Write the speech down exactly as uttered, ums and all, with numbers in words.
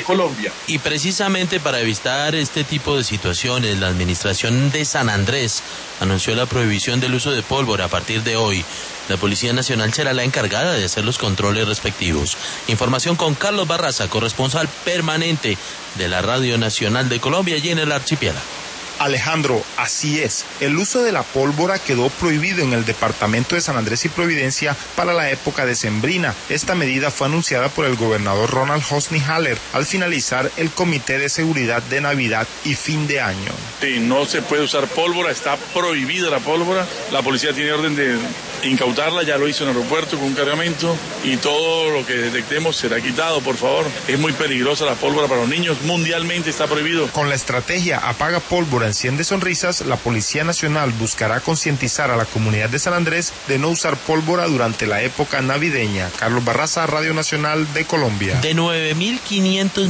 de Colombia. Y precisamente para evitar este tipo de situaciones, la administración de San Andrés anunció la prohibición del uso de pólvora a partir de hoy. La Policía Nacional será la encargada de hacer los controles respectivos. Información con Carlos Barraza, corresponsal permanente de la Radio Nacional de Colombia y en el archipiélago. Alejandro, así es. El uso de la pólvora quedó prohibido en el departamento de San Andrés y Providencia para la época decembrina. Esta medida fue anunciada por el gobernador Ronald Hosni Haller al finalizar el Comité de Seguridad de Navidad y fin de año. Sí, no se puede usar pólvora, está prohibida la pólvora. La policía tiene orden de incautarla, ya lo hizo en el aeropuerto con un cargamento y todo lo que detectemos será quitado, por favor. Es muy peligrosa la pólvora para los niños, mundialmente está prohibido. Con la estrategia Apaga Pólvora, Enciende Sonrisas, la Policía Nacional buscará concientizar a la comunidad de San Andrés de no usar pólvora durante la época navideña. Carlos Barraza, Radio Nacional de Colombia. De nueve mil quinientos